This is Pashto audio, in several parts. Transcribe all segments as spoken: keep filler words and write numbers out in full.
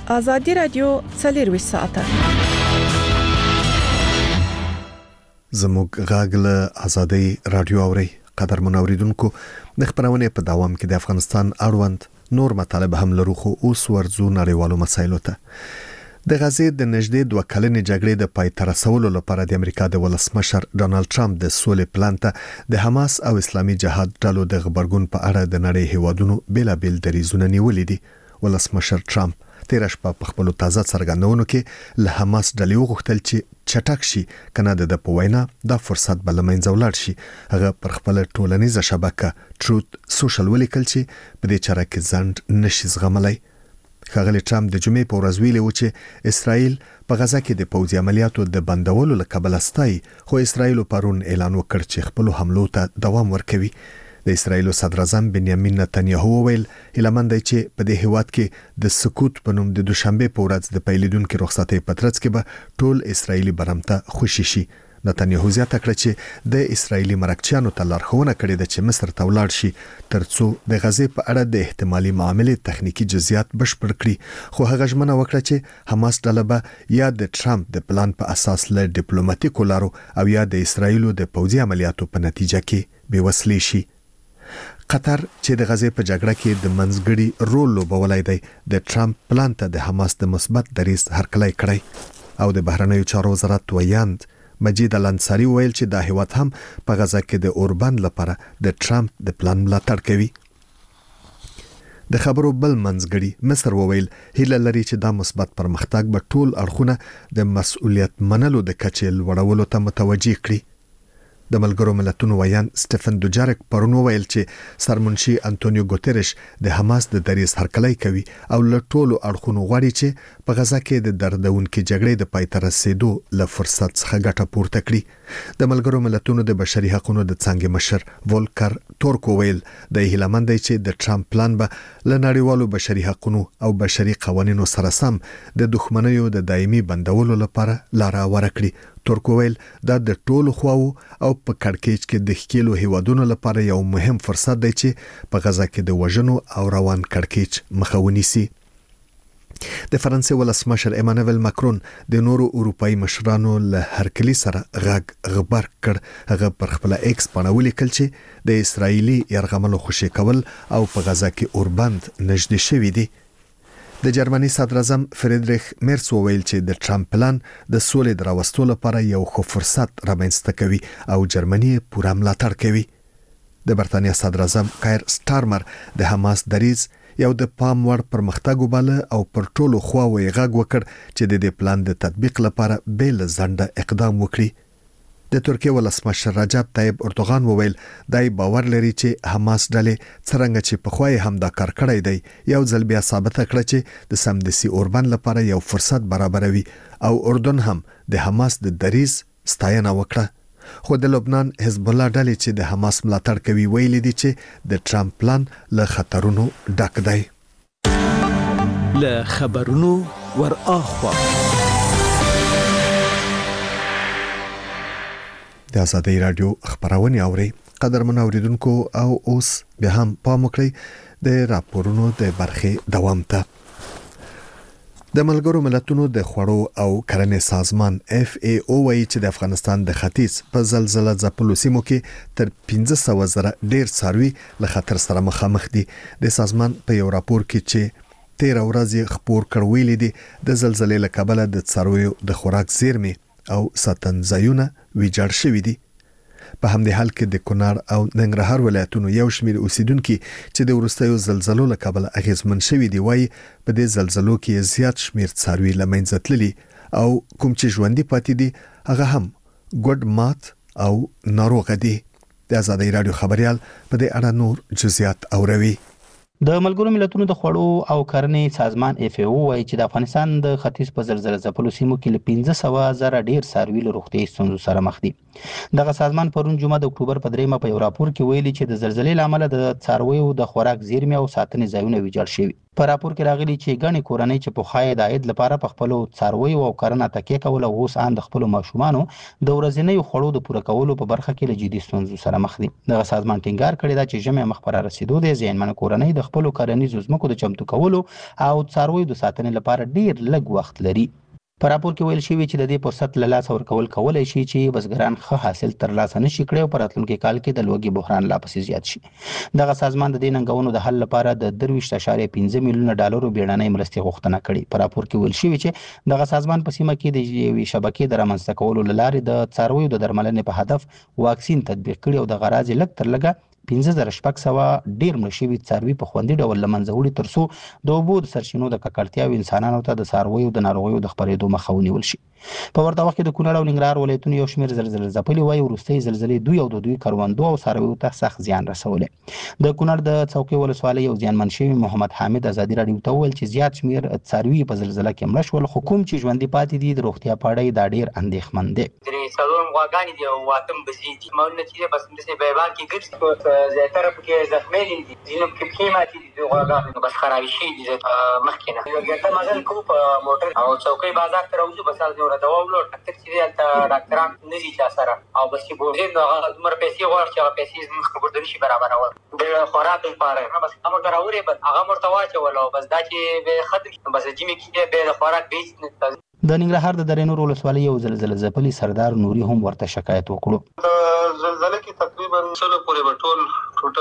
ازادي رادیو څلور ساعته زموږ غاګل ازادي رادیو اوري قدر منوریدونکو د خبرونه په دوام کې د افغانستان اړوند نور مطالب هم لرو خو اوس ورزو نړیوالو مسایلو ته د غزې د نږدې دوه کلنې جګړې د پای ته رسولو لپاره د امریکا د ولسمشر ډونالد ټرمپ د سولې پلان ته د حماس او اسلامي جهاد ډلو د خبرګون په اړه د نړۍ هیوادونو بېلابېل دریځونه نیولې دي. ولسمشر ټرمپ تیر شپه په خپل تازه څرګندونو کې له حماس ډلې وغوښتل چې چټک شي کنه د په وینا د فرصت بل منځ ولاړ شي. هغه پر خپل ټولنیزه شبکه ټروت سوشل ولیکل چې په دې چاره کې ځند نشي زغملای. ښاغلی ټرمپ د جمعې په ورځ ویلي و چې اسرائیل په غزه کې د پوځي عملیاتو د بندولو له کبله ستایي، خو اسرائیل پرون اعلان وکړ چې خپل حملو ته دوام ورکوي. د اسرائیل صدر اعظم بنیامین نتنیاهو ویل هیلمن دی چې په دې هیواد کې د سکوت په نوم د دوشنبه په ورځ د پیلیدونکو رخصتۍ په ترڅ کې به ټول اسرائیلي برمته خوشي شي. نتنیاهو زیاته کړه چې د اسرائیلي مرکچیانو ته لارښوونه کړې ده چې مصر ته ولاړ شي ترڅو د غزې په اړه د احتمالي معاملې تخنیکی جزئیات بشپړ کړي، خو هغه ژمنه وکړه چې حماس ډله به یا د ټرمپ د پلان په اساس له ډیپلوماټیکو لارو او یا د اسرائیلو د پوځي عملیاتو په نتیجه کې بېوسلې شي. قطر چې د غزې په جګړه کې د منځګړي رول لوبولای دی د ټرمپ پلان ته د حماس د مثبت دریځ هرکلی کړی او د بهرنیو چارو وزارت ویاند مجید الانصاری ویل چې د هیواد هم په غزه کې د اوربند لپاره د ټرمپ د پلان ملاتړ کوي. د خبرو بل منځګړي مصر وویل هیله لري چې دا مثبت پرمختګ به ټول اړخونه د مسؤلیت منلو د کچې لوړولو ته متوجه کړي. د ملګرو ملتونو ویان سټيفن دوجارک پرون ویل چې سرمنشي انټونیو ګوتریش د حماس د دریځ هرکلی کوي او له ټولو اړخونو غواړي چې په غزه کې د دردونکو جګړې د پای ته رسیدو له فرصت څخه ګټه پورته کړي. د ملګرو ملتونو د بشري حقوقو د څنګه مشر ولکر تورک ویل د هیلمن دی چې د ټرمپ پلان به له نړیوالو بشري حقوقو او بشري قوانینو سره سم د دښمنیو د دایمي بندولو لپاره لار ورکړي. تورک ویل دا د ټولو خواو او په کړکېچ کې د ښکېلو هیوادونو لپاره یو مهم فرصت دی چې په غزه کې د وژنو او روان کړکېچ مخه ونیسي. د فرانسې ولسمشر ایمانوئل ماکرون د نورو اروپایي مشرانو له هرکلی سره غږ غبر کړ. هغه پر خپل ایکس باندې ولیکل چې د اسرایلی یرغملو خوشی کول او په غزه کې اوربند نږدې شوی دی. د جرمني صدر اعظم فریدریخ میرس وویل چې د ټرمپ پلان د سولې دراوستو لپاره یو ښه فرصت رامنځته کوي او جرمني پوره ملاتړ کوي. د برتانیا صدر اعظم کایر سټارمر د حماس دریځ یو د پام وړ پرمختګ وباله او پر ټولو خواوو یې غږ وکړ چې د دې پلان د تطبیق لپاره بیل ځنډه اقدام وکړي. د ترکیه ولسمشر رجب طیب اردوغان وویل دای باور لري چې حماس ډلې څنګه چې په خوای هم دا کار کړی دی یو ځل بیا ثابت کړ چې د سمدسي اوربند لپاره یو فرصت برابروي او اردن هم د حماس د دریځ ستاینه وکړه. خو د لبنان حزب الله ډلې چې د حماس ملاتړ کوي ویلي دي چې د ټرمپ پلان له خطرونو ډک دی. له خبرونو ور اخوا د ازادي رادیو خبرونه اوري قدر منوریدونکو او اوس به هم پام وکړئ د راپورونو د برخې دوام ته. د ملګرو ملتونو د خوړو او کرنې سازمان اف ای او وايي چې د افغانستان د ختیځ په زلزلہ ځپلو سیمو کې تر پنځه سوه زره ډیر څاروي له خطر سره مخامخ دي. د سازمان په یو راپور کې چې تیر ورځ خبر کړ ویلي دي د زلزلې له کبله د څارویو د خوراک زیرمې او ساتنځایونه ویجاړ شوي دي. په همدې حال کې د کونړ او ننګرهار ولایتونو یو شمېر اوسیدونکو چې د وروستیو زلزلو له کبله اغیزمن شوي دي وایي په دې زلزلو کې زیات شمېر څاروي له منځه تللي او کوم چې ژوندي پاتې دي هغه هم ګډ مات او ناروغه دي. د ازادي رادیو خبريال په دې اړه نور جزئیات اوروي. د ملګرو ملتونو د خوړو او کرنې سازمان اف ای او وايي چې د افغانستان د ختیځ په زلزلہ ځپلو سیمو کې له پنځه سوه زره ډیر څاروي له روغتیايي ستونزو سره مخ دي. دغه سازمان پرون جمعه د اکتوبر په دریمه په یو راپور کې ویلي چې د زلزلې له امله د څارویو د خوراک زیرمې او ساتنې ځایونه ویجاړ شوي. په راپور کې راغلي چې ګڼې کورنۍ چې پخوا یې د عاید لپاره په خپلو څارویو او کرنه تکیه کوله اوس ان د خپلو ماشومانو د ورځنیو خوړو د پوره کولو په برخه کې له جدي ستونزو سره مخ دي. دغه سازمان ټینګار کړی دا چې ژمي مخ پر رسیدو د زیانمنه کورنۍ د خپلو کرنیزو ځمکو د چمتو کولو او څارویو د ساتنې لپاره ډیر لږ وخت لري. په راپور کې ویل شوی چې د دې فرصت له لاسه ورکول کولای شي چې بزګران ښه حاصل ترلاسه نشي کړي او په راتلونکي کال کې د لوږې بحران لا پسې زیات شي. دغه سازمان د دې ننګونو د حل لپاره د درویشت اعشاریه پنځه میلیونه ډالرو بیړنۍ مرستې غوښتنه کړې. په راپور کې ویل شوی چې دغه سازمان په سیمه کې د یوې شبکې د رامنځته کولو له لارې د څارویو د درملنې په هدف واکسین تطبیق کړي او د غراض لږ تر لږه پنځه زره شپږ سوه ډیر مړه شوي څاروي په خوندي ډول له منځه وړي ترڅو د اوبو د سرچینو د ککړتیاوو انسانانو ته د څارویو د ناروغیو د خپرېدو مخه ونیول شي. په ورته وخت کې د کونړ او ننګرهار ولایتونو یو شمېر زلزلې ځپلي وایي وروستۍ زلزلې دوی او د دوی کروندو او څارویو ته سخت زیان رسولی. د کونړ د څوکۍ ولسوالۍ یو زیانمن شوي محمد حامد ازادي راډیو ته وویل چې زیات شمېر څاروي په زلزله کې مړه شول خو کوم چې ژوندي پاتې دي د روغتیا په اړه دا ډېر اندېښمن دی. څلورم غواګانې دي او اتم بزې دي. مالونه چې دی بس همداسې بیابان کې ګرځي زیاتره پکې زخمېلي دي ځینې پکې پښې ماتې دي د غواګانو بس خرابې شوي دي مخکې نه. یو ګټه مزل کوو په موټر او څوکۍ بازار ته راوځو بس هلته یوه دوا وړو ډاکټر چې دی هلته ډاکټران نه دي چا سره او بس چې بوځې نو هغه دومره پیسې غواړي چې هغه پیسې زموږ خبر ته نشي برابرول د خوراک لپاره بس هغه موږ ته راورې هغه موږ ته واچول او بس دا چې ختم شي بس ژمي کې بیا د خوراک بیس د ننګرهار د درې نور ولسوالۍ یو زلزله ځپلي سردار نوري هم ورته شکایت وکړو. زلزله کې تقریبا سلو پورې به ټول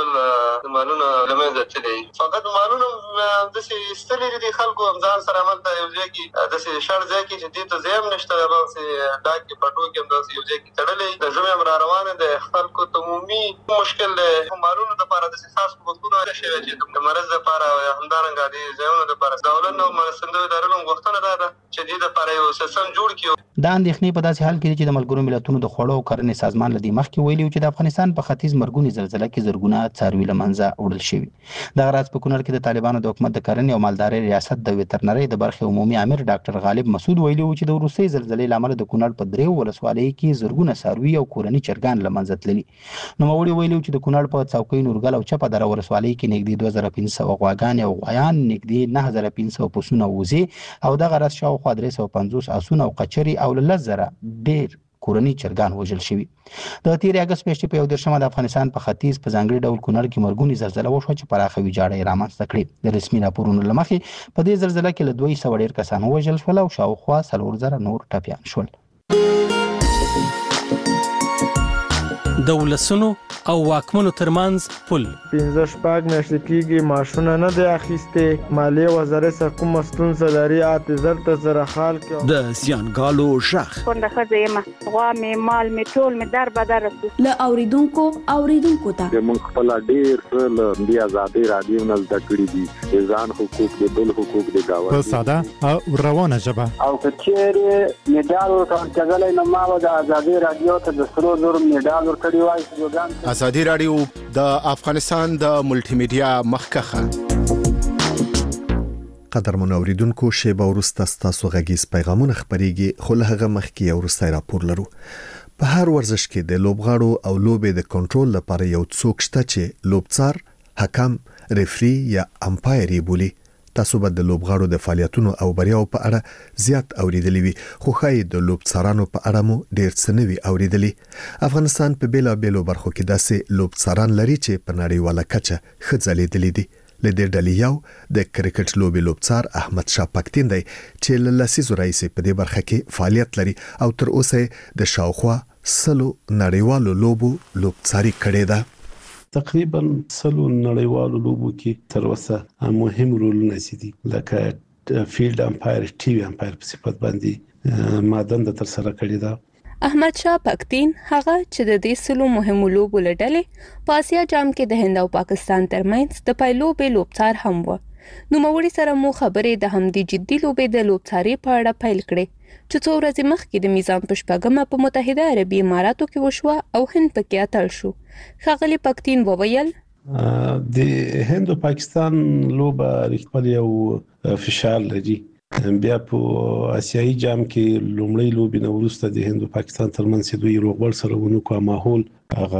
ټوټل مالونه له منځه تللي فقط مالونه داسې ستلي دي خلکو هم ځان سره هملته یو ځای کې داسې شړ ځای کې چې دې ته ځای هم نشته همداسې ډاکې پټو کې هم داسې یو ځای کې تړلی د ژمي هم را روانه د خلکو ته عمومي مشکل دی. مالونو دپاره داسې خاص حکومتونه نه شوي چې د مرض دپاره همدارنګه دې ځایونو دپاره دولت او مرستندویو ادارو هم غوښتنه دا ده چې دې دپاره یو سیستم جوړ کړي. دا اندېښنې په داسې حال کې دي چې د ملګرو ملتونو د خوړو او کرنې سازمان له دې مخکې ویلي و چې د افغانستان په ختیځ مرګوني زلزله کې زرګونه څاروي له منځه وړل شوي. دغه راز په کونړ کې د طالبانو د حکومت د کرنې او مالدارۍ ریاست د ویترنرۍ د برخې عمومي امیر ډاکټر غالب مسعود ویلي و چې د وروستۍ زلزلې له امله د کونړ په دریو ولسوالیو کې زرګونه څاروي او کورني چرګان له منځه تللي. نوموړي ویلي و چې د کونړ په څوکۍ نورګل او چپه دره ولسوالۍ کې نږدې دوه زره پنځه سوه غواګانې او غویان نږدې نهه زره پنځه سوه پسونه او وزې او دغه راز شاوخوا درې سوه پنځوس اسونه او قچرې او له لس زره ډېر کورني چرګان وژل شوي. د تېرې اګست میاشتې په یو دېرشمه د افغانستان په ختیځ په ځانګړي ډول کونړ کې مرګونې زلزله وشوه چې پراخه ویجاړۍ یې رامنځته کړې. د رسمي راپورونو له مخې په دې زلزله کې له دوه سوه ډېر کسان ووژل شول او شاوخوا څلور زره نور ټپیان شول. د ولسونو او واکمنو ترمنځ پل پنځه شپږ میاشتې کېږي معاشونه نه دی اخیستې مالیې وزارت څخه کومه ستونزه لري اته زر ته زره خال کې د زیانګالو غږ کونډه ښځه یم غوا مې مال مې ټول مې در بدر رسو له اوریدونکو اوریدونکو ته موږ خپل ډېر څه له دې ازادۍ راډیو نه زده کړي دي د ځان حقوق د بل حقوق د ګاونډي په ساده او روانه ژبه او که چیرې میډال ورکول کېدلی نو ما به د ازادۍ راډیو ته د سرو زرو میډال ورکړی وای. ازادي راډیو د افغانستان د ملټي میډیا مخکخه قدرمن اوریدونکو شیبه ورسته ستاسو غږیز پیغامونه خبريږي خو له هغه مخکې یو ورسته راپور لرو. په هر ورزش کې د لوبغاړو او لوبې د کنټرول لپاره یو څوک شته چې لوبڅار، حکم، ریفری یا امپایر بولی. تاسو به د لوبغاړو د فعالیتونو او بریاو په اړه زیات اوریدلی وي خو خای د لوبڅارانو په اړه مو ډیر څه نه وی اوریدلی. افغانستان په بیلا بیلو برخو کې داسې لوبڅاران لري چې په نړیواله کچه خځلیدلی دي. لدې ډلې یو د کرکټ لوبي لوبڅار احمد شاه پکتین دی چې له لسیزو راځي په دې برخه کې فعالیت لري او تر اوسه د شاوخوا سلو نړیوالو لوبو لوبڅاری کړې ده. تقریبا سلو نړیوالو لوبو کې تر اوسه مهم رولونه دي لکه فیلډ امپایر ټي وي امپایر په صفت باندې ما دنده تر سره کړې ده. احمد شاه پکتین هغه چې د دې سلو مهمو لوبو لړلې په اسیا جام کې د هند او پاکستان ترمنځ د پایلو به لوبڅار هم و. نو موري سره مو خبرې د همدې جدي لوبې د لوبڅاري په اړه پیل کړې چې څو ورځې مخکې د میزان په شپږمه په متحده عربي اماراتو کې وشوه او هند پکې اتل شو. ښاغلي پکتین وویل د هند او پاکستان لوبه ریښتیا یو فشار لري بیا په آسیایي جام کې لومړی لوبي نه وروسته د هند او پاکستان ترمنځ دوی روغبړ سره ونکو ماحول هغه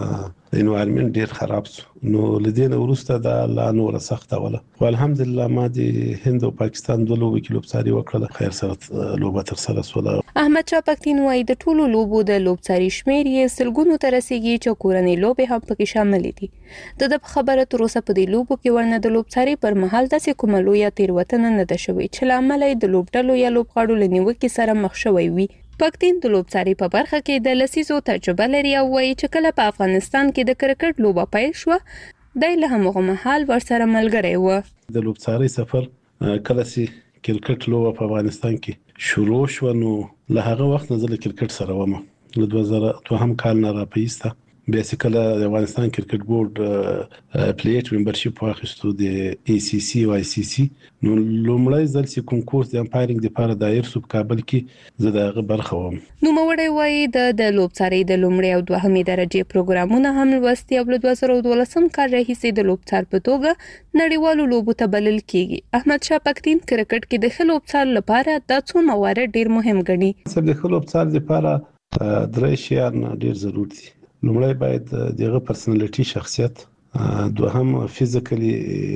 انوایرمنت ډیر خراب شو نو لدین وروسته د لا نور سخته ولا والحمدلله ما د هند او پاکستان دوه لوبي کې لوبساري وکړه خیر سره لوبه تر سره سوله. احمد شاه پښتين وايي د ټولو لوبو د لوبساري شمیر یې سلګونو تر رسیدي چې کورنۍ لوبې هم پکې شامل دي. د خبره تر اوسه په دې لوبو کې ورنه د لوبساري پر مهال د کوملو یا تیروتنه نه ده شوې چې لامل د لوبډلو یا لوبغاړو لنیوکې سره مخ شوی وي. پښتين د لوبساري په برخه کې د لسیزو تجربه لري او وايي چې کله په افغانستان کې د کرکټ لوبه پیل شو د له همغه مهال ورسره ملګری و. د لوبساري سفر کله چې کرکټ لوبه په افغانستان کې شروع شو نو له هغه وخت نه زه کرکټ سره وم له دوه زره دوه هم کال نه راپېسته بیا چې کله د افغانستان کرکټ بورډ پلیټ ممبرشپ واخیستو د ای سی سی او آی سی سی نو لومړی ځل چې کنکورس د امپایرینګ لپاره دایر سو په کابل کې زه دغه برخه وم. نو موړی وایي د د لوبساري د لومړی او دوهمې درجه پروګرامونه هم لوستي او د دوه زره دولسم کال راهیسې د لوبسار په توګه نړیوالو لوبو ته بلل کیږي. احمد شاه پښتين کرکټ کې د خلوبسار لپاره د څو موارد ډیر مهم ګڼي. سب د خلوبسار لپاره درې شیان ډیر ضروري دي. لومړی باید دغه پرسنالټي شخصیت، دوهم فزیکلی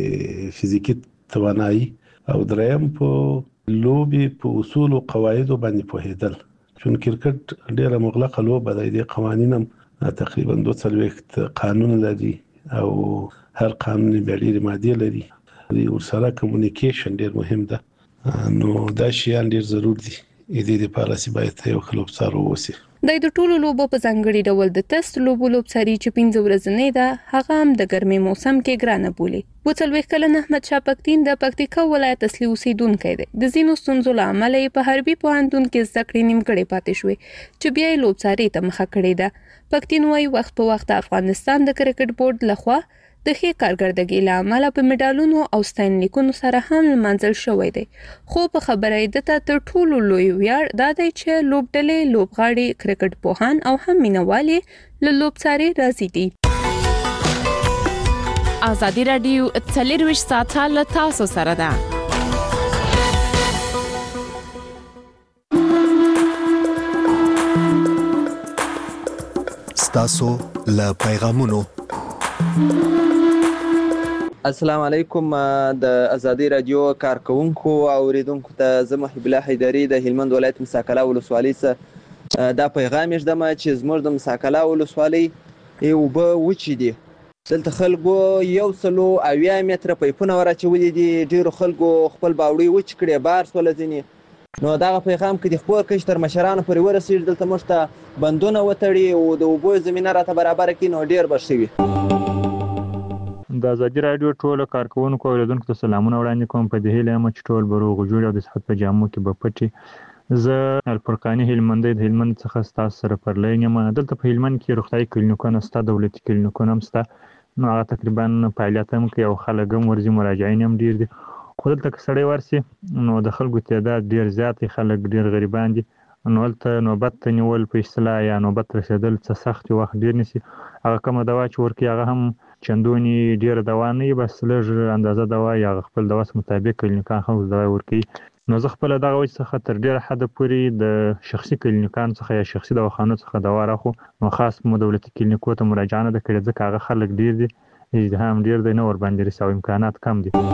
فزیکی توانایي او دریم په لوبي په اصول او قواعد باندې پوهیدل. چون کرکټ ډیره مغلقه لوبه ده، د قوانینم تقریبا دوه څلوېښت قانون لري او هر قانون به ډیره ماده لري. د ورسره کمیونیکیشن ډیر مهم ده. نو دا شیان ډیر ضروري دي. د دې لپاره چې باید یو خلوبسار ووسی. د ټولو لوبو په ځانګړي ډول د تست لوبو لوبساري چې پنځه ورځې ده هغه هم د ګرمي موسم کې ګرانه بولي. و څلوېښت کلن احمد شاه پښتين د پکتیکا ولایت اصلي اوسیدونکی دی. د ځینو ستونزو له امله په حربي پوهنتون کې زده کړې نیمګړې پاتې شوې چې بیا یې لوبساري ته مخه کړې ده. پښتين وايي وخت په وخت افغانستان د کرکټ بورډ لخوا د ښې کارګردګۍ له امله په میډالونو او ستاینلیکونو سره هم لمانځل شوی دی. خو په خبره یې دته تر ټولو لوی ویاړ دا دی چې لوبډلې، لوبغاړي، کرکټ پوهان او هم مینوال یې له لوبساري راضي دي. ازادي راډیو څلرویشت ساعته له تاسو سره ده. ستاسو له پیغامونو. السلام علیکم. د ازادي رادیو کارکونکو او اوریدونکو ته زه محب الله حیدری د هلمند ولایت مساکلا ولسوالۍ څخه دا پیغام یږدم چې زموږ د مساکلا ولسوالۍ اوبه وچې دي. دلته خلکو یو سلو اویا متره پیپونه ورچولي دي. ډیرو خلکو خپل باوړي وچ کړي، بار سول ځینې. نو دغه پیغام کې د خپور کش تر مشرانو پورې ورسېږي. دلته موږ ته بندونه وتړي او د اوبو زمینه راته برابر کړي نو ډیر به ښه وي. د ازادي راډیو ټولو کارکونکو او اوریدونکو ته سلامونه وړاندې کوم. په دې هیله یم چې ټول به روغ جوړ او د صحت په جامو کې به پټي. زه الفرقاني هلمندی د هلمند څخه ستاسو سره پر لاین یم. دلته په هلمند کې روغتیايي کلینیکونه شته، دولتي کلینیکونه هم شته. نو هغه تقریبا فعالیت هم کوي او خلک هم ورځي، مراجعین هم ډیر دي. خو دلته که سړی ورسي نو د خلکو تعداد ډیر زیات، خلک ډیر غریبان دي. نو هلته نوبت ته نیول په اصطلاح یا نوبت رسېدل څه سخت وخت ډیر نیسي. هغه کومه دوا چې ورکوي هغه هم چندونی ډیره دوا نه وي، بس لږ اندازه دوا یا خپل دواس مطابق کلینیکان خلکو دوا ورکوي. نو زه خپله دغه وجې څخه تر ډیره حده پورې د شخصي کلینیکانو څخه یا شخصي دواخانو څخه دوا راخو. نو خاص مو دولتي کلینیکو ته مراجعه نه ده کړې ځکه هغه خلک ډیر دي، ازدحام ډیر دی، نه ورباندې رسي او امکانات کم دي.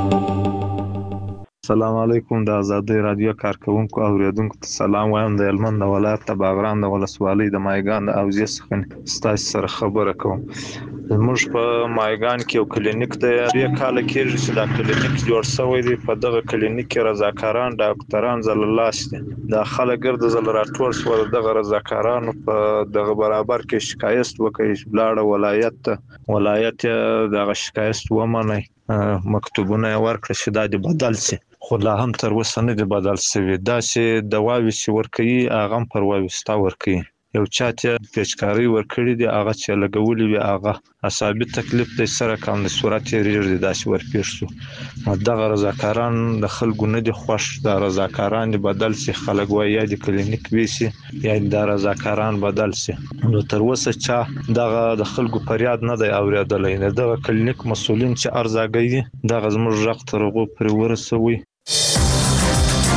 السلام علیکم. د ازادي رادیو کارکونکو او اوریدونکو ته سلام وایم. د هلمند ولایت د باغران د ولسوالۍ د مایګان د اوزې څخه ستاسو سره خبره کوم. موږ په مایګان کې یو کلینیک دی. درې کاله کېږي چې دا کلینیک جوړ شوی دی. په دغه کلینیک کې رضاکاران ډاکټران زللاس دي. دا خلک ګرد زل راټول شو. دغه رضاکارانو په دغه برابر کې شکایت وکړي، بلاړه ولایت ته ولایت دغه شکایت ومني، مکتوبونه ورکړي چې دا د بدل شي. خو لا هم تر اوسه نه دی بدل شوی. دا چې دواوې چې ورکوي هغه هم پر واویستا ورکوي. یو چا ته پیچکاري ورکړي دي، هغه چې لګولي وي هغه اعصابي تکلیف دی سره کم د صورت یې ریږ دی داسې ورپېښ شو. دغه رضاکاران د خلکو نه دي خوښ. دا رضاکاران دي بدل شي. خلک وایي یا د کلینیک ویسي یا دا رضاکاران بدل شي. نو تر اوسه چا دغه د خلکو فریاد نه دی اورېدلی. دغه کلینیک مسؤلین چې ارزاګي دغه زموږ غږ تر هغو پورې ورسوي.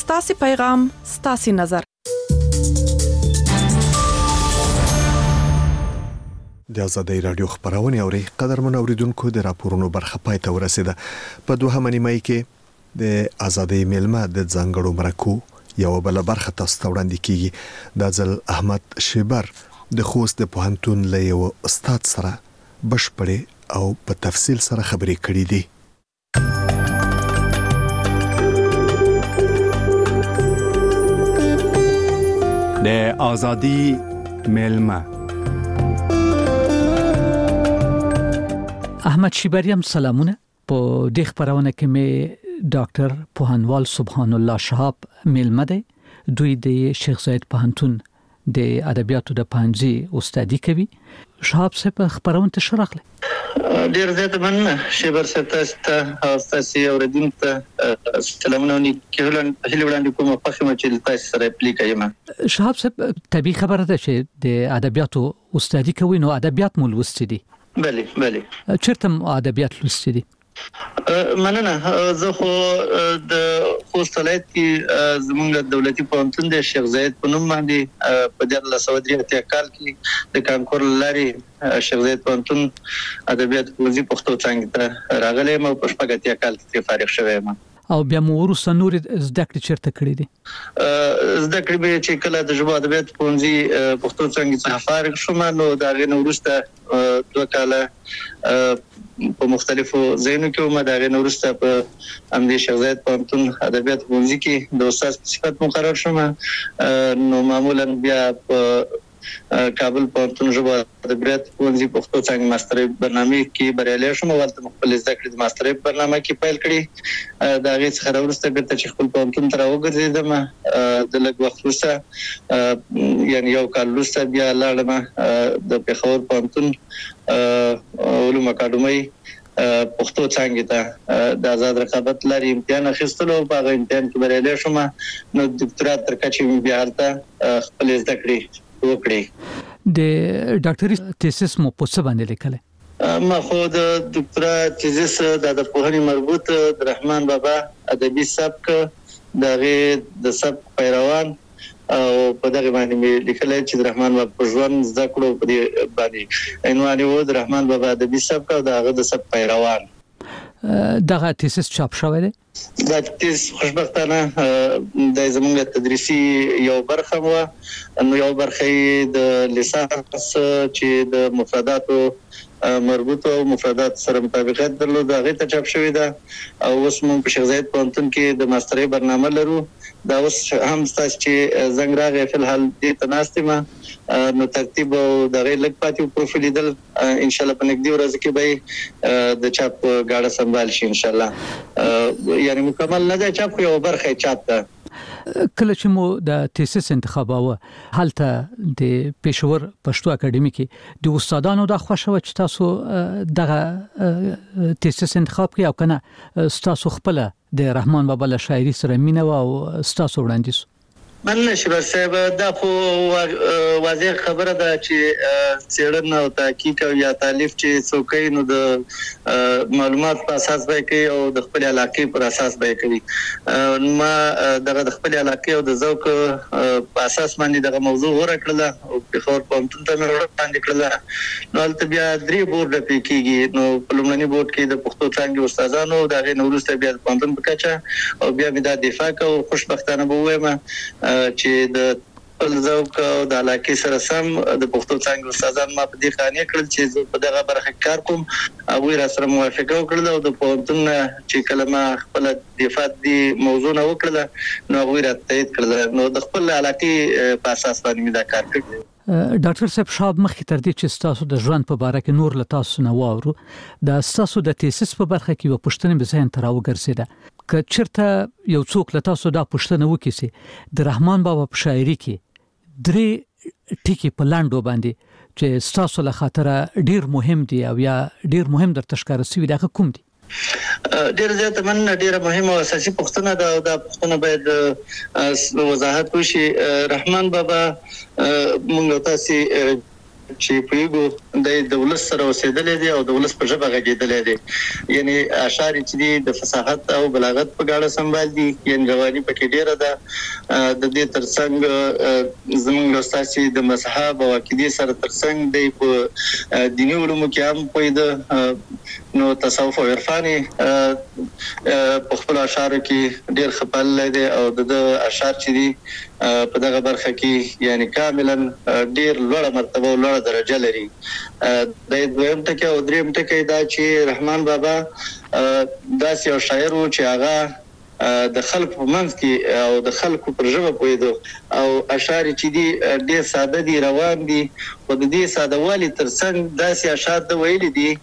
ستاسو پیغام ستاسو نظر. د آزادۍ رادیو خبرونه اوري قدرمن اوریدونکو د راپورونو برخه پای ته ورسیده. په دوه منیمای کې د آزادۍ میلمه د ځانګړو مرکو یو بل برخه تاسو ته وړاندې کیږي. د ځل احمد شیبر د خوست د پوهنتون له یو استاد سره بشپړې او په تفصیل سره خبرې کړې دي. د آزادۍ میلمه احمد شیبریم سلامونه. په دې خبرونه کې مې ډاکټر پوهنوال سبحان الله شهاب میلمه دی. دوی د شیخ زاید پوهنتون د ادبیاتو د پنځه استادي کوي. شهاب صاحب خبرونه ته شرحله. ډیر زیات مننه شیبر صاحب ته او تاسو اوریدونکو ته سلامونه نیکولن هله وړاندې کوم په خمه چې تاسو سره پلیکایم. شهاب صاحب طبي خبره ده چې د ادبیاتو استادي کوي، نو ادبیات مول وستې دي. بله بله. چیرته ادبیات لوستې دي؟ مننه. زه خو د خوست ولایت کې زموږ دولتي پوهنتون د شیخ زاید په نوم باندې په دیارلس سوه درې اتیا کال کې د کانکور لارې شیخ زاید پوهنتون ادبیات پوهنځي پښتو څانګې ته راغلی یم او په شپږ اتیا کال کې فارغ شوی یم. او بیا مو وروسته نور زده کړې چیرته کړې دي؟ زده کړې به چې کله د ژبو ادبیات پوهنځي پښتو څانګې څخه فارغ شوم، نو د هغې نه وروسته دوه کاله په مختلفو ځایونو کې وم. د هغې نه وروسته په همدې شیخ زاید پوهنتون ادبیات پوهنځي کې د استاد په صفت مقرر شوم. نو معمولا بیا په کابل پوهنتون ژبو ادبیات پوهنځي پښتو څانګې ماسترۍ برنامې کې بریالی شوم. هلته مو خپلې زده کړې د ماسترۍ په برنامه کې پیل کړې. د هغې څخه راوروسته بېرته چې خپل پوهنتون ته راوګرځېدم، د لږ وخت وروسته یعنې یو کال وروسته بیا لاړم د پېښور پوهنتون علوم اکاډمۍ پښتو څانګې ته د آزاد رقابت لارې امتحان اخیستلو. په هغه امتحان کې بریالی شوم، نو ډاکټرات تر کچې مې بیا هلته خپلې زده کړې وکړې. د ډاکټري تیسس مو په څه باندې لیکلی؟ ما خو د ډاکټرا تیزس د ادبپوهنې مربوط د رحمان بابا ادبي سبک، د هغې د سبک پیروان او په دغه باندې مې لیکلی چې د رحمان بابا په ژوند زده کړو په دې باندې عنوان یې و د رحمان بابا ادبي سبک او د هغه د سبک پیروان. دغه تیسس چاپ شوی دی؟ دا تیس خوشبختانه د زموږ تدریسي یو برخه وه، نو یو برخه یې د لیسانس چې د مفرداتو مربوط او مفردات سره مطابقت درلود، هغې ته چاپ شوې ده. او اوس موږ په شیخ زاید پوهنتون کې د ماسترۍ برنامه لرو. دا اوس هم ستاسو چې زنګ راغی فلحال دې ته ناست یم، نو ترتیب او د هغې لږ پاتې و پروفیل لیدل. انشاءالله په نږدې ورځو کې به د چاپ ګاډه سنبال شي انشاءالله. یعنې مکمل نه دی چاپ، خو یوه برخه یې چاپ ده. کله چې مو د تیسس انتخاباوه، هلته د پېښور پښتو اکاډمي کې د استادانو دا خوښه وه چې تاسو دغه تیسس انتخاب کړئ، او که نه ستاسو خپله د رحمان بابا له شاعري سره مینه وه او ستاسو وړاندیز؟ مننه شیبر صاحب. دا خو واضح خبره ده چې څېړنه او تحقیق او یا تالیف چې څوک کوي نو د معلومات په اساس به یې کوي او د خپلې علاقې پر اساس به یې کوي. ما دغه د خپلې علاقې او د ذوق په اساس باندې دغه موضوع غوره کړله او پېښور پوهنتون ته مې وړاندې کړله. نو هلته بیا درې بورډه پرې کېږي. نو په لومړني بورډ کې د پښتو څانګې استادانو، د هغې نه وروسته بیا د پوهنتون په کچه، او بیا مې دا دفاع کوو. خوشبختانه به ووایم چې د خپل ذوق او د علاقې سره سم د پښتو څانګې استادان ما په دې قانع کړل چې زه په دغه برخه کې کار کوم. هغوی را سره موافقه وکړله او د پوهنتون نه چې کله ما خپله دفاع دې موضوع نه وکړله، نو هغوی را تایید کړله. نو د خپل علاقې په اساس باندې مې دا کار کړی. ډاکټر صاحب شاب، مخکې تر دې چې ستاسو د ژوند په باره کې نور له تاسو نه واورو، د ستاسو د تیسس په برخه کې یوه پوښتنه مې ذهن ته راوګرځېده. که چېرته یو څوک له تاسو دا پوښتنه وکړي چې د رحمان بابا په شاعري کې درې ټکي په لنډو باندې چې ستاسو له خاطره ډېر مهم دي او یا ډېر مهم درته ښکاره سوي دي، هغه کوم دي؟ ډېره زیاته مننه. ډېره مهمه او اساسي پوښتنه ده او دا پوښتنه باید وضاحت وشي. رحمان بابا موږ تاسې چې پیګو د دولت سره اوسېدلې دي او دولت په ژبه غږېدلې دي یعنی اشعار چې د فصاحت او بلاغت په غاړه سمبال دي یعنی رواني پکې ډیره ده د دې ترڅنګ زموږ استادي د مذهب او عقیده سره ترڅنګ د په دیني علومو کې هم پوهیده نو تصوف او عرفاني په خپل اشعار کې ډیر خپل دي او د اشعار چې دي په دغه برخه کې یعنی کاملا ډیر لوړه مرتبه او لوړه درجه لري د دویم ټکی او دریم ټکی دا چې رحمان بابا داسې یو شاعر و چې هغه د خلکو په منځ کې او د خلکو پر ژبه پوهیدو او اشعار چې دي ډیر ساده دي روان دي او د دې ساده والي ترڅنګ داسې اشعار د ویلي دي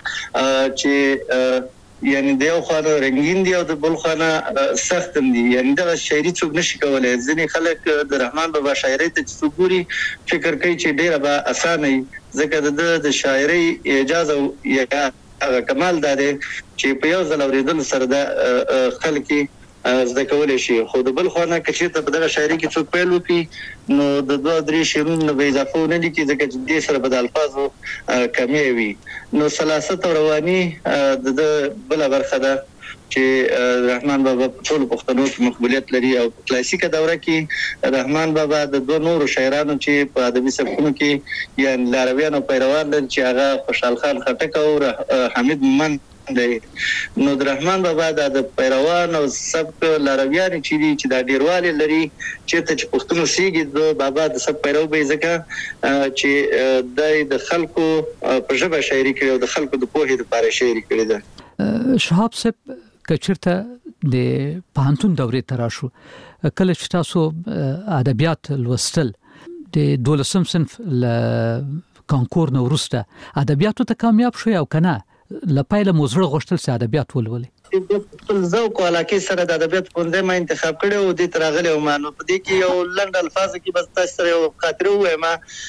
چې یعنی د یو خانه رنگین دی او د بل خانه سخت دی یعنی دا شاعري څوک نشي کولای ځینې خلک د رحمان بابا شاعري ته څوګوري فکر کوي چې ډیره به اسانه ځکه د د شاعري اجازه یا هغه کمال ده چې په یو ځل اوریدل سره د خلک زده کولای شي خو د بل خانه کې چې په دغه شاعري کې څوک پیل وکړي نو د دوه درې شعرونو به اضافه نه لیکي ځکه چې د سره بدل الفاظو کمی وي نو ثلاثه رواني د بل برخه ده چې رحمان بابا په ټول پښتنو کې مقبولیت لري او کلاسیکه دوره کې رحمان بابا د دوه نورو شاعرانو چې په ادبي سبکونو کې یعنی لارویانو پیروان دي چې هغه خوشحال خان خټک او حمید مومند دی نو د رحمان بابا د پیروان او سبک لارویان چې دي چې د ډیرواله لري چې ته چې پښتون سیږي د بابا د سب پیرو به ځکه چې د خلکو په ژبه شاعري کوي او د خلکو د پوهې لپاره شاعري کوي ده شهاب صاحب کچرته د پانتون دورې تراشو کله چې تاسو ادبیات لوستل د دولسم صنف ل کانکور نو ورسته ادبیاتو ته کامیاب شوی او کنه لپاره موزړه غوښتل سي ادبیات ولولي خپل ذوق او علاقه سره د ادبیات په ما انتخاب کړو او د ترغله او مانو په دې کې یو لنډ الفاظ کې بس تاسو سره یو خاطر وایم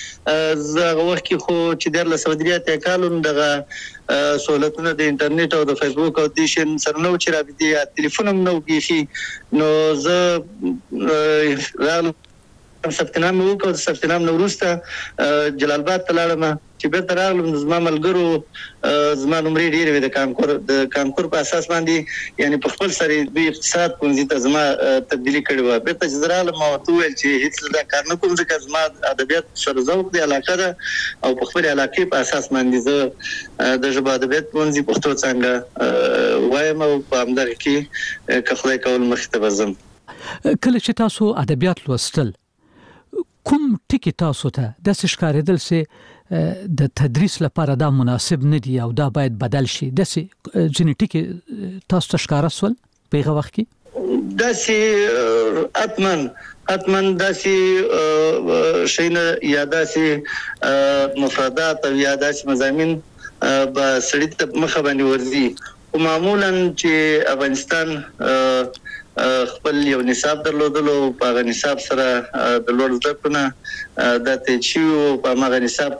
زه وخت کې خو چې در له سعودیات کالون دغه سہولتونه د انټرنیټ او د فیسبوک او د شین سره نو چې رابطه ټلیفون نو کیږي نو زه سپتنام وکړ سپتنام نو ورسته جلال آباد ته لاړم چې به تر هغه زما ملګرو زما نمرې ډېرې وې د کانکور د کانکور په اساس باندې یعنی په خپل سره د اقتصاد پونځي ته زما تبدیلی کړې و به تجربه ما وتویل چې هیڅ دا کار نه کوم ځکه زما ادبیات سره ذوق دی علاقه ده او په خپل علاقه په اساس باندې زه د ژبه ادبیات پونځي پښتو څنګه وایم او په همدغه کې که خدای کول مخ ته وزم کله چې تاسو ادبیات لوستل کوم ټکی تاسو ته د ښکارېدل سي د تدریس لپاره دا مناسب نه دی او دا باید بدل شي د سي جنټیکي تاسو ته ښکارا سول په هغه وخت کې د سي اتمن اتمن د سي شینه یا د سي مفردات او یا د سي مضامین په سړی ته مخه باندې ورځي او معمولا چې افغانستان خپل یو نصاب درلودلو په نصاب سره د لوړ زده کړو د تچیو په مغه نصاب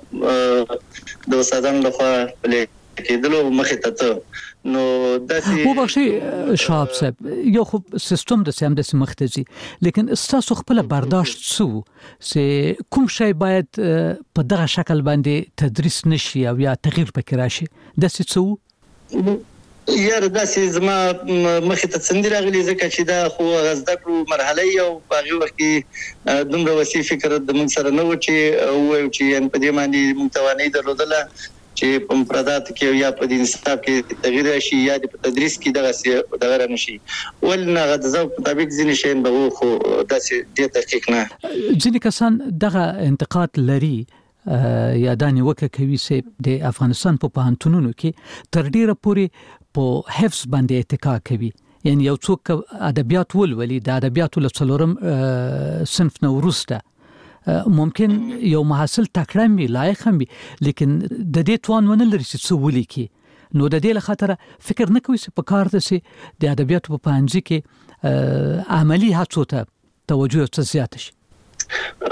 د استادانو لخوا پلي کېدلو مخې ته نو داسې هو بخشي شهاب صاحب یو خو سیستم د سم د مختزي لیکن تاسو خپل برداشت سو سه کوم شی باید په دغه شکل باندې تدریس نشي او یا تغییر پکې راشي د څه څو یاره داسې زما مخې ته څنګه راغلی ځکه چې دا خو غزده کړو مرحله یو په هغه وخت کې دومره وسیع فکر د موږ سره نه و چې وایو چې ان په دې باندې موږ توانې درلودله چې په مفردات کې یا په دې نصاب کې تغییر شي یا په تدریس کې دغه دغه نشي ولنه غزه په مطابق ځینې شین به خو داسې دې تحقیق نه ځینې کسان دغه انتقاد لري یا دانی وکه کوي چې د افغانستان په پوهنتونونو کې تر ډیره پورې په حفظ باندې اتکا کوي یعنی یو څوک ادبیات ولولي د ادبیاتو له څلورم صنف نو ورسته ممکن یو محصل تکړه می لایق هم لیکن د دې توان ونه لري چې څه ولیکي نو د دې لخاطر فکر نه کوي چې په کار د سي د ادبیاتو په پنځه کې عملی هڅو ته توجه ته زیات شي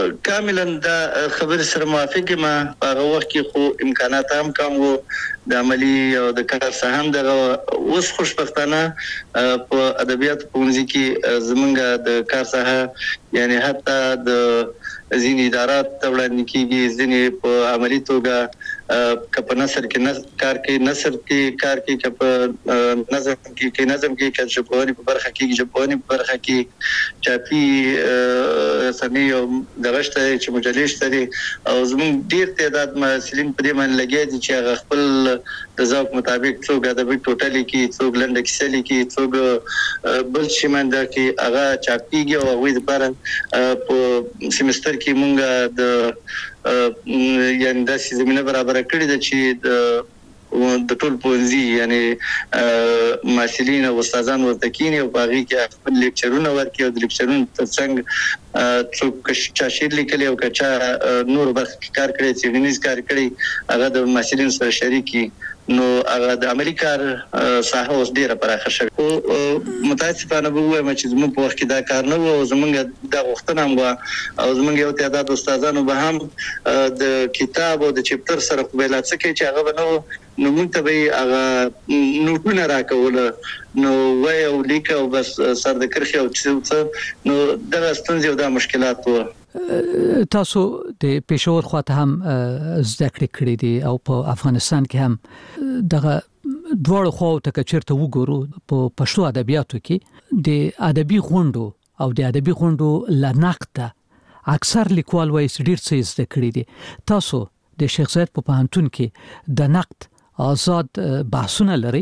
کاملا دا خبر سره موافق ما هغه وخت کې خو امکانات هم کم وو د عملی او د کار سهم دغه اوس خوشبختانه په ادبیات پونځي کې زمونږ د کار ساحه یعنی حتی د ځینې ادارات وړاندې کیږي ځینې په عملی توګه کپ نثر کې نثر کار کې نثر کې کار کې کپ نظم کې کې نظم کې کې ژبونی په برخه کې ژبونی په برخه کې چاپی سمي او درشته چې مجلې شته او زموږ ډیر تعداد مسلمان په دې باندې لګي چې هغه خپل د ذوق مطابق څوک ادبي ټوټالي کې څوک لنډ کیسه لیکي څوک بل شي منده کې هغه چاپیږي او وې د پر په سیمستر کې مونږه د یعنی د زمينه برابر کړی د چې د د ټول پونځي یعنی مسلمان او استادان ورته کینی او باغی کې خپل لیکچرونه ورکړي او د لیکچرونو ترڅنګ څوک چې شعر لیکلی او کچا نور برخه کار کړی چې ډینیز کار کړی هغه د مسلمان سره شریکي نو هغه د عملی کار ساحه اوس ډیره پراخه شوه او متاسفانه به وایم چې زموږ په وخت کې دا کار نه و او زموږ د غوښتنه هم او زموږ یو تعداد استادانو به هم د کتاب او د چپټر سره قبیله څه کوي چې هغه به نو نو موږ ته به هغه نوټونه راکوله نو وای او لیک او بس سر د کرخي او څه نو دا ستونزې او دا مشکلات وو تاسو د پېښور خواته هم زده کړې کړې دي او په افغانستان کې هم دغه دوړ خو ته چیرته وګورو په پښتو ادبیاتو کې د ادبي غونډو او د ادبي غونډو لنقطه اکثر لیکوال وایي ډیر څه زده کړې دي تاسو د شیخ زاید په پوهنتون کې د نقد آزاد بحثونه لري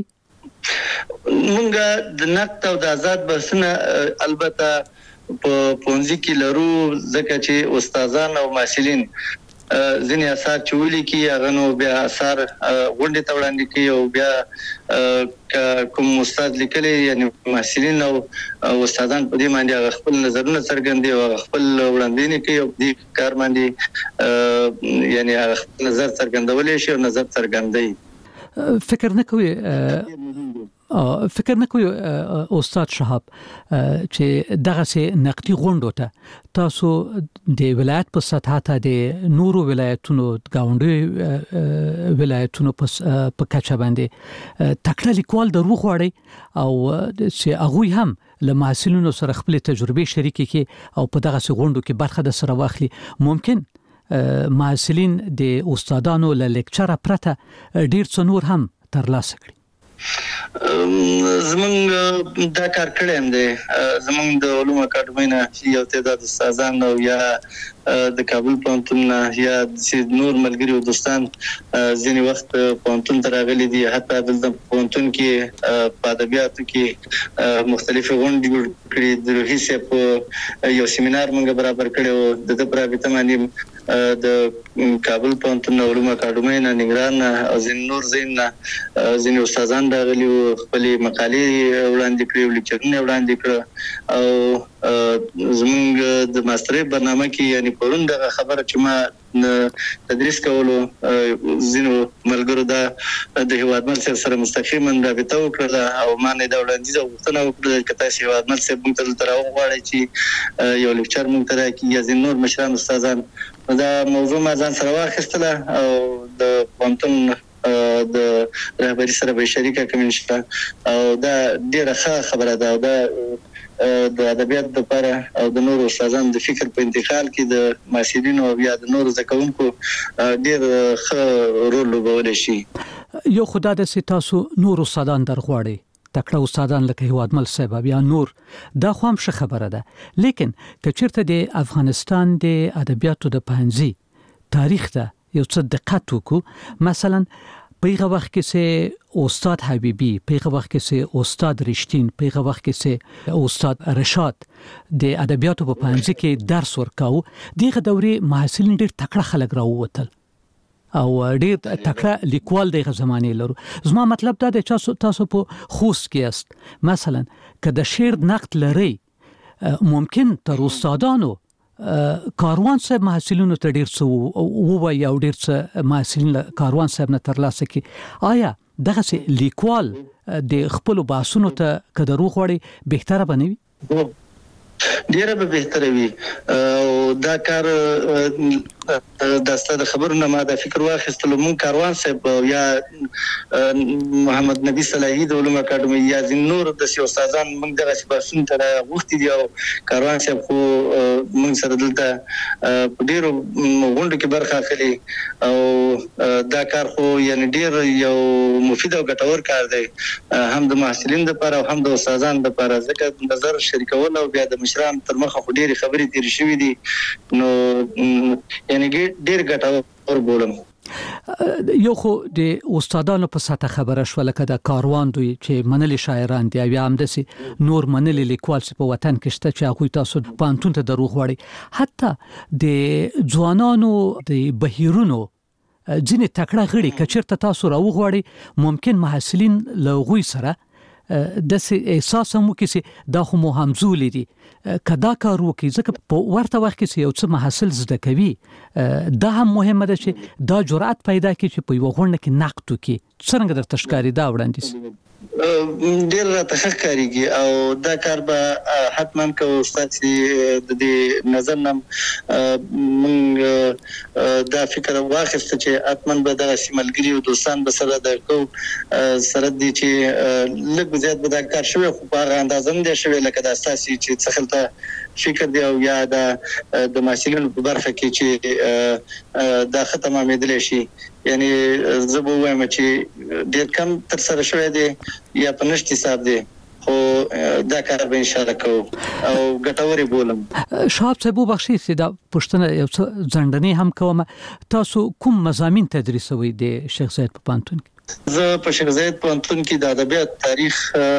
مونږه د نقد او د آزاد بحثونه البته په پونځي کې لرو ځکه چې استادان او مسلمان ځینې اثار چولي کې هغه نو بیا اثار غونډې ته وړاندې کوي او بیا کوم استاد لیکلي یعنی مسلمان او استادان په دې باندې خپل نظرونه څرګندوي او خپل وړاندې کوي او دې کار باندې یعنی خپل نظر څرګندول شي او نظر څرګندوي فکر نه کوي فکر نه کوي استاد شهاب چې دغه سي نقدي غونډو ته تاسو د ولایت په سطح ته د نورو ولایتونو گاونډي ولایتونو په کچه باندې تکړه لیکوال درو غواړي او چې هغه هم له محصلینو سره خپل تجربه شریکي کی او په دغه سي غونډو کې برخه د سره واخلي ممکن محصلین د استادانو له لیکچر پرته ډیر څه نور هم ترلاسه کړي زمونږ دا کار کړی هم دی زمونږ د علوم اکاډمۍ نه یو تعداد استادان او یا د کابل پوهنتون نه یا نور ملګري او دوستان ځینې وخت پوهنتون ته راغلي دي حتی دلته پوهنتون کې په ادبیاتو کې مختلفې غونډې جوړ کړي د روحي صاحب یو سیمینار موږ برابر کړی و د ده په رابطه باندې د کابل پوهنتون علوم اکاډمۍ نه نګران او ځینې نور ځین نه ځینې استادان راغلي وو خپلې مقالې وړاندې کړې او لیکچرونه وړاندې کړه او زمونږ د ماسترۍ برنامه کې یعنی پرون دغه خبره چې ما تدریس کولو ځینو ملګرو دا د هیوادمل سره مستقیما رابطه وکړه او ما نه دا وړاندیز غوښتنه وکړه چې تاسو هیوادمل سره موږ ته تر غواړي چې یو لیکچر موږ ته راکړي یا ځین نور مشران استادان دا موضوع ما ځان سره واخیستله او د پوهنتون د رهبری سره به شریکه کوم انشاء او دا ډیره ښه خبره ده او دا د ادبیات لپاره او د نورو استادانو د فکر په انتقال کې د محصلینو او یا د نورو زکونکو ډیر ښه رول لوبولی شي یو خدای د تاسو نور استادان درغواړي تکړه استادان لکه هیوادمل صاحب یا نور دا خو هم ښه خبره ده لیکن که چیرته د افغانستان د ادبیاتو د پوهنځي تاریخ ته یو څه دقت وکړو مثلا په هغه وخت کې سه استاد حبیبی په هغه وخت کې سه استاد رښتین په هغه وخت کې سه استاد رشاد د ادبیاتو په پوهنځي کې درس ورکاو دغه دورې محصلین ډېر تکړه خلک راووتل او ډېر تکړه لیکوال دغه زمانه لرو زما مطلب دا دی چې تاسو په خوست کې است مثلا که د شعر نقد لري ممکن تر استادانو کاروان صاحب محصلینو ته ډیر څه ووایي او ډیر څه محصلین کاروان صاحب نه ترلاسه کړي آیا دغه لیکوال د خپل باسونو ته کدرو غوړي بهتره بنوي ډیره به بهتره وي او دا کار د ستاسو خبرونه ما د فکر واخیستلو مون کاروان صاحب یا محمد نبی صلاحی د علوم اکاډمي یا نور د سیاسي استادان موږ دغه سپاسون ته وخت دی او کاروان صاحب خو موږ سره دلته ډیرو غونډو کې برخه اخلي او دا کار خو یعنی ډیر یو مفید او ګټور کار دی هم د محصلین لپاره او هم د استادانو لپاره ځکه نظر شریکول او بیا د مشران تر مخه خو ډیره خبرې تیر شوې دي نو یعنی ډیر ګټور بولم. یو خو د استادانو په ساته خبره شو لکه د کاروان دوی چې منلي شاعران دي یا هم دسي نور منلي لیکوال په وطن کې شته چې هغه تاسو پانتون ته دروغ وړي حتی د ځوانانو د بهیرونو ځینې تکړه غړي کچرته تاسو راوغوړي ممکن محصلین لغوي سره د احساس مو کې دا خو مو همزول دي کدا کار وکي ځکه په ورته وخت کې یو څه محصل زده کوي دا هم مهمه ده چې دا جرأت پیدا کړي چې په یو غونډه کې نقد وکړي څنګه درته ښکاري دا وړاندیز ډیر راته ښکاریږي او دا کار به حتما کوو ستاسو د دې نظر نم موږ دا فکر واخیست چې حتما به د سیملګری او دوستان به سره د کو سره دي چې لږ زیات به دا کار شوی خو په اندازه نه شوی لکه د اساسي چې څخلته فکر دی او یا د د محصلینو په برخه کې چې دا ختمه مېدل شي یعنی زبو وایم چې ډیر کم تر سره شوی دی یا په نشتی حساب دی خو دا کار به ان شاء الله کوو او ګټوري بولم. شاب صاحب بخشي چې دا پښتنه یو څه ځندنی هم کوم تاسو کوم مضامین تدریسوي د شیخ زاید په پانتون زه په شیخ زاید پوهنتون کې د ادبیات تاریخ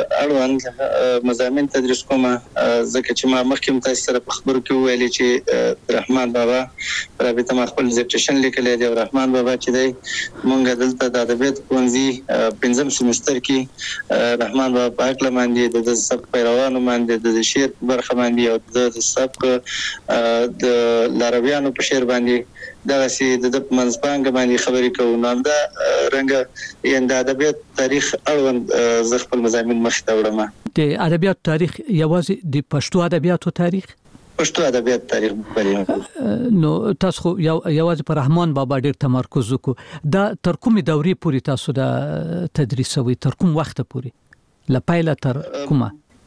اړوند مضامین تدریس کوم ځکه چې ما مخکې تاسو سره په خبرو کې ویلي چې رحمان بابا رابطه ما خپل ډیزرټیشن لیکلی دی او رحمان بابا چې دی مونږ دلته د ادبیات ښوونځي پنځم سمستر کې رحمان بابا په هکله باندې د سبق پیروانو باندې د شعر په برخه باندې او د سبق د لارویانو په شعر باندې دغه سي د منځپانګ باندې خبرې کوو نو دا رنګ یند ادبیات تاریخ اړوند ز خپل مضامین مخ ته وړم. د ادبیات تاریخ یوازې د پښتو ادبیاتو تاریخ پښتو ادبیات تاریخ بلې نو تاسو یو یوازې پر رحمان بابا ډیر تمرکز وکړو دا تر کومې دورې پورې تاسو د تدریسوي تر کوم وخت پورې لپاره تر کومه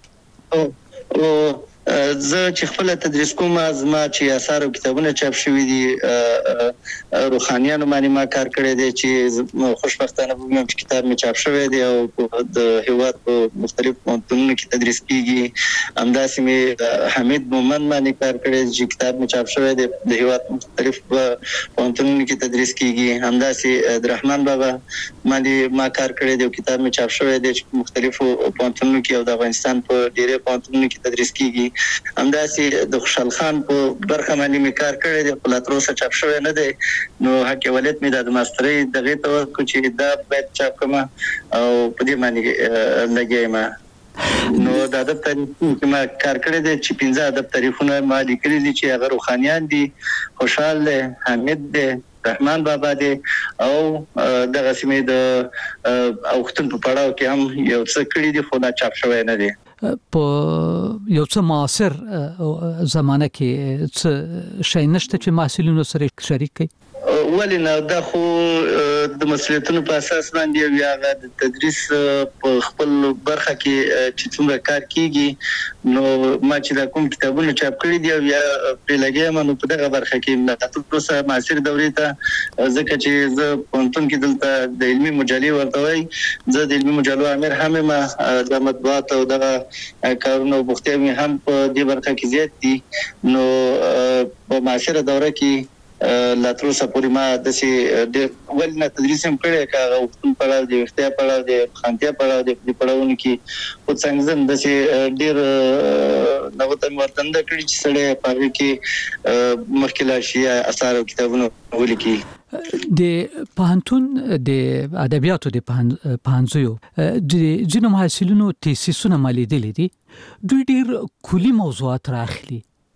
او زه چې خپل تدریس کوم ازما چې اثار او کتابونه چاپ شوي دي روحانيانو باندې ما کار کړی دی چې خوشبختانه په موږ کتاب می چاپ شوی دی او د هیواد په مختلف پوهنتونونو کې تدریس کیږي همداسې می حمید مومن باندې کار کړی چې کتاب می چاپ شوی دی د هیواد مختلف پوهنتونونو کې تدریس کیږي همداسې د رحمان بابا باندې ما کار کړی دی کتاب می چاپ شوی دی چې مختلفو پوهنتونونو کې او د افغانستان په ډیره پوهنتونونو کې تدریس کیږي همداسې د خوشحال خان په برخه باندې می کار کړی دی په لاتروسه چاپ شوی نه دی نو حق ولایت می د ماسترۍ دغه ته چې دا باید چاپ کما او په دې باندې لګیم نو د ادب تاریخ کې ما کار کړی دی چې پنځه ادب تاریخونه ما لیکلي دي چې هغه روحانيان دي خوشحال دی حمید دی رحمان بابا دی او دغه سیمې د اوختن په پړاو کې هم یو څه کړی دي خو دا چاپ شوی نه دی. په یو څه معاصر زمانه کې څه شي نشته چې محصلینو سره شریک کړي ولې نه دا خو د مسؤلیتونو په اساس باندې یا د تدریس په خپل برخه کې چې څومره کار کیږي نو ما چې دا کوم کتابونه چاپ کړی دی یا په لګیم نو په دغه برخه کې د تاسو معاصر دورې ته ځکه چې زه پوهنتون کې دلته د علمي مجلې ورته وای زه د علمي مجلو امیر هم ما د مطبوعات او د کارونو بوختي هم په دې برخه کې زیات دي نو په معاصر دوره کې لاتروسه پوری ما د سي د ولنه تدریس هم کړی کاغه وختون پړاو دی وختیا پړاو دی خانتیا پړاو دی په پړاوونه کې او څنګه د سي ډیر نوته ورتنده کړی چې سړی په کې مخکله شي اثار او کتابونه ولیکي. د پوهنتون د ادبیاتو د پوهنځیو د جنو محصلینو تیسیسونه مالیدل دي دوی ډیر کلی موضوعات راخلي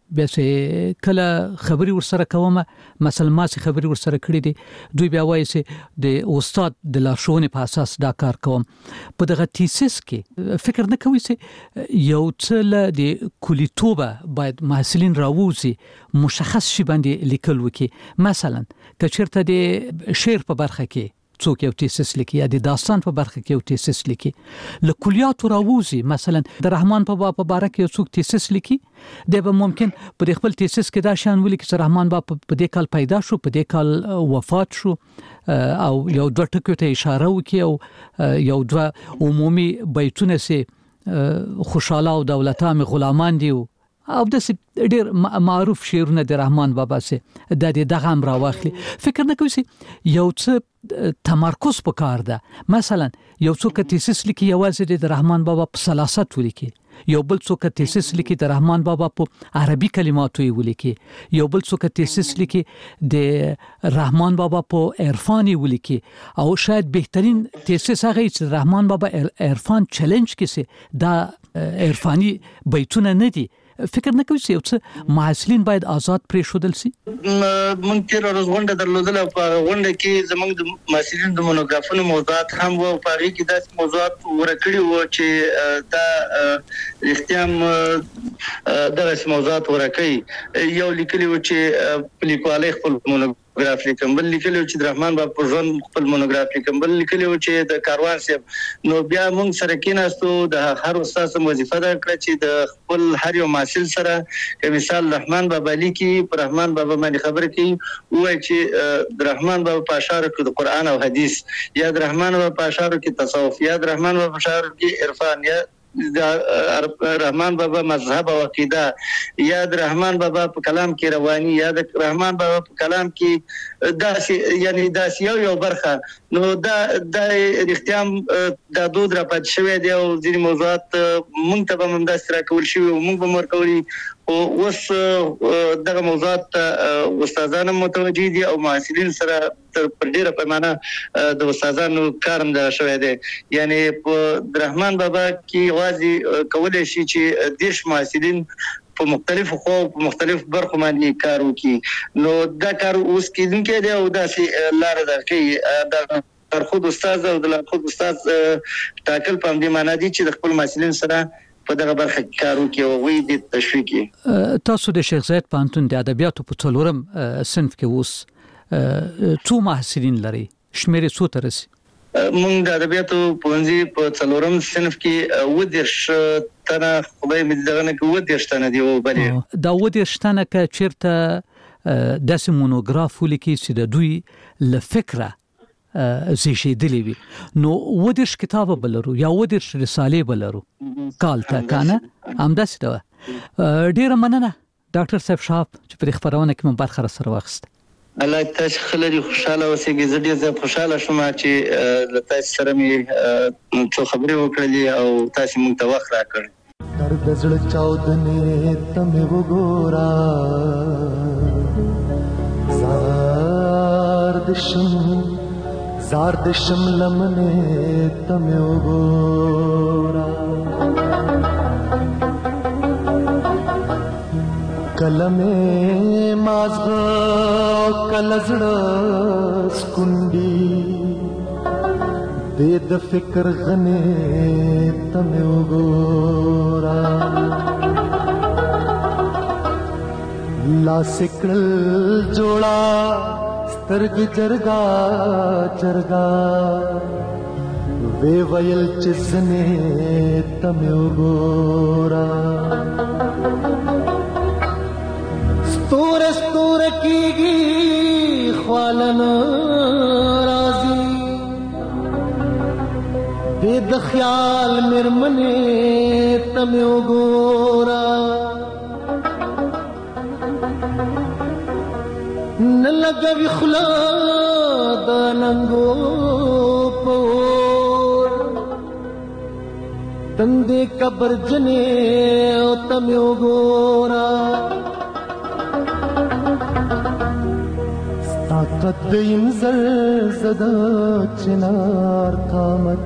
بیا چې کله خبري ورسره کوم مثلا ما چې خبري ورسره کړې دي دوی بیا وایي چې د استاد د لارښوونې په اساس دا کار کوم. په دغه تیسیس کې فکر نه کوي چې یو څه له د کلیتوبه باید محصلین راووزي مشخص شي باندې لیکل وکړي. مثلا که چېرته د شعر په برخه کې څوک یو تیسیس لیکي یا د داستان په برخه کې یو تیسیس لیکي له کلیاتو راووزي، مثلا د رحمان بابا په باره کې یو څوک تیسیس لیکي دی به ممکن په خپل تیسیس کې دا شان ولیکي چې رحمان بابا په دې کال پیدا شو، په دې کال وفات شو، او یو دوه ټکو ته اشاره وکړي او یو دوه عمومي بیتونه سي خوشاله او دولتام غلامان دی او د ډیر معروف شعرونه د رحمان بابا سي د دغه هم راوخلي. فکر نه کوي یو څه تمرکز پکار ده. مثلا یو څوک تیسیس لیکي یوازې د رحمان بابا په سلاست ولیکي، یو بل څوک تیسیس لیکي د رحمان بابا په عربي کلماتو ولیکي، یو بل څوک تیسیس لیکي د رحمان بابا په عرفان ولیکي، او شاید بهترین تیسیس هغه چې رحمان بابا عرفان چیلنج کې سي دا عرفاني بیتونه نه دي. فکر نه کوي چې یو څه محصلین باید آزاد پرې شودل سي؟ مونږ تیر ورځ غونډه درلودله، په غونډه کې زموږ د محصلین د مونوګرافونو موضوعات هم وو، په هغې کې داسې موضوعات ورکړي وو چې دا رښتیا دغسې موضوعات ورکوي. یو لیکلي وو چې په لیکوالۍ خپل مونوګراف لیکم، بل لیکلي وو چې د رحمان بابا په ژوند خپل مونوګراف لیکم، بل لیکلي وو چې د کاروان صاحب. نو بیا مونږ سره کېناستو، د هر استاد سم وظیفه دا کړه چې د خپل هر یو محصل سره که مثال رحمان بابا لیکي، په رحمان بابا باندې خبرې کوي، ووایي چې د رحمان بابا په اشعارو کې د قرآن او حدیث، یا د رحمان بابا په اشعارو کې تصوف، یا د رحمان بابا په اشعارو کې عرفان، یا د رحمان بابا مذهب او عقیده، یا د رحمان بابا په کلام کې رواني، یا د رحمان بابا په کلام کې داسې یعنی داسې یو یو برخه. نو دا د رښتیا دا دود را پاتې شوی دی او ځینې موضوعات موږ ته به هم همداسې راکول شوي او موږ به هم ورکولي. اوس دغه موضوعات استادان هم متوجه دي او محصلین سره پر ډیره پیمانه د استادانو کار هم دغه شوی دی. یعنی په رحمان بابا کې یوازې کولی شي چې دېرش محصلین په مختلفو خو په مختلف برخو باندې کار وکړي. نو دا کار اوس کېدونکی دی او داسې لاره ده کوي د لارښود استاد او د لارښود استاد ټاکل په همدې معنا دي چې د خپل محصلین سره په دغه برخه کې کار وکړي او هغوی دې تشویق کړي. تاسو د شیخ زاید پوهنتون د ادبیاتو په څلورم صنف کې اوس څو محصلین لري؟ شمېر یې څو ته رسي؟ مونږ د ادبیاتو پوهنځي په څلورم صنف کې اووه دېرش تنه، خدای مې دغه نه کې اووه دېرش تنه دي. بلې دا اووه دېرش تنه که چېرته داسې مونوګراف ولیکي چې د دوی له فکره زیږېدلې وي، نو اووه دېرش کتابه به لرو یا اووه دېرش رسالې به لرو کال ته، که نه همداسې ده. ډېره مننه ډاکټر صاحب شهاب چې په دې خپرونه کې مو برخه راسره واخیسته. الله تاسو ښه لري، خوشحاله اوسئ. زه ډېر زیات خوشحاله شوم چې له تاسو سره مې څو خبرې وکړلې او تاسو موږ ته وخت راکړ. درد زړه چاودنې ته مې وګوره، زار د شم زار د شم لمنې ته مې وګوره، کله مې مازغه کله زړه سکونډي دې د فکر غنې ته مې وګوره، لاس کړل جوړا سترګ جرګا جرګا وی ویل چې زنې ته مې وګوره، ستوره ستوره کېږي خوالن راځي دې د خیال مېرمنې ته مې وګوره، نه لګوي خوله د ننګو په اور، تندې قبر جنې ته مې وګوره، طاقت یم زلزده چنار قامت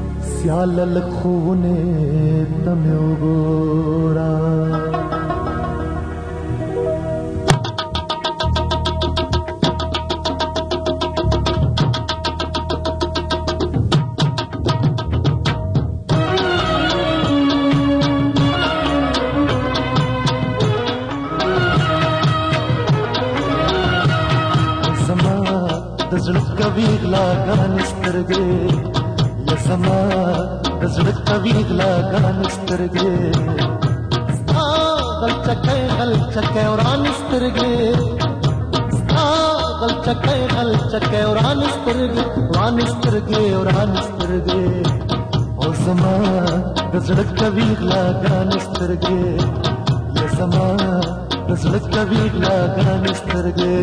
سیال لکھونے تمہیں وګورا، زړه کوي غلاګان سترګې یا زما د زړه کوي غلاګان سترګې ستا غلچکې غلچکې وران سترګې ستا غلچکې غلچکې وران سترګې وران سترګې وران سترګې او زما د زړه کوي غلاګان سترګې یا زما د زړه کوي غلاګان سترګې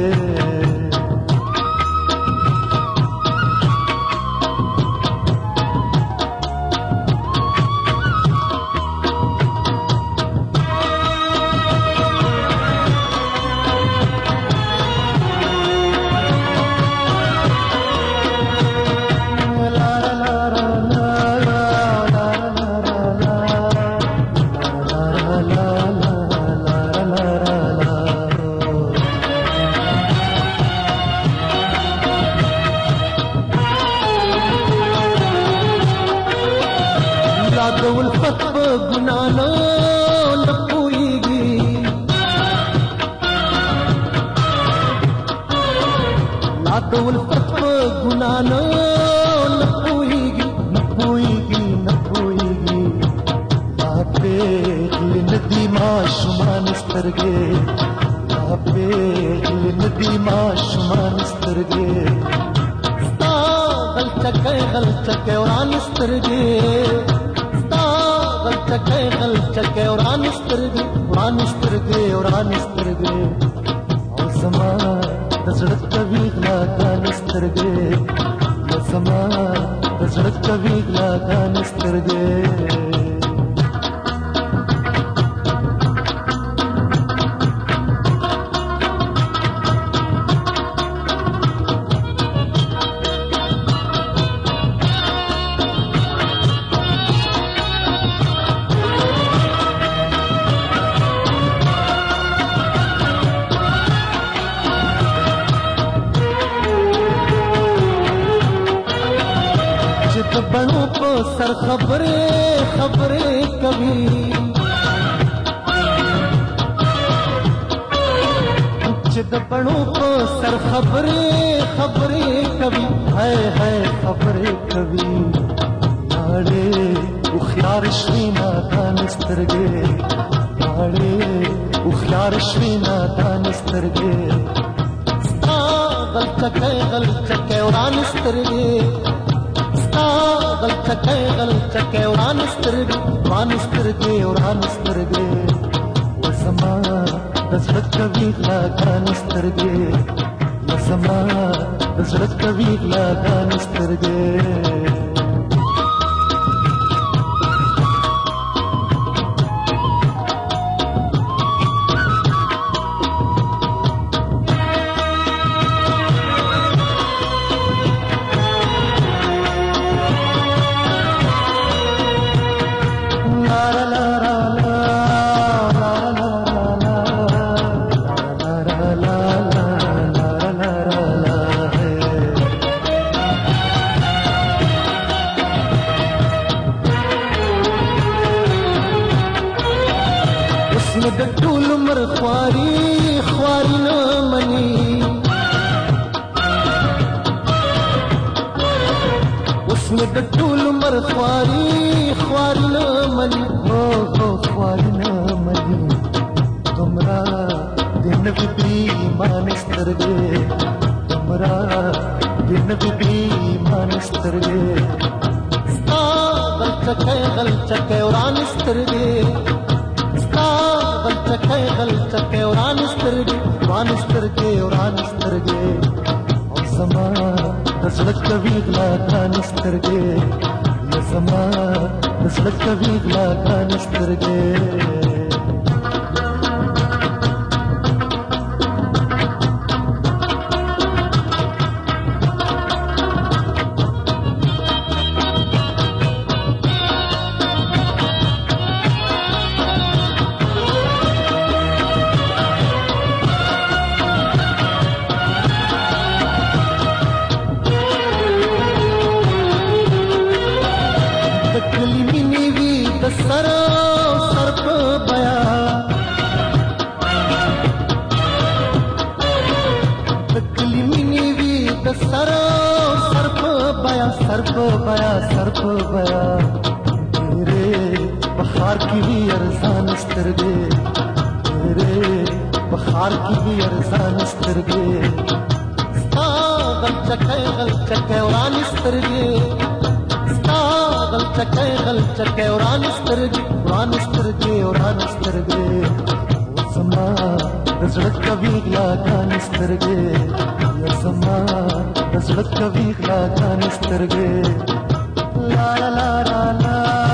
په بیا سر په بیا تیرې بخار کی وی ارزان سترګې تیرې بخار کی وی ارزان سترګې ستا غل چکای غل چکای وران سترګې ستا غل چکای غل چکای وران سترګې وران سترګې وران سترګې زما زړه کوي غلا ګان سترګې یا زما زړه کوي غلا ګان سترګې لا لا لا لا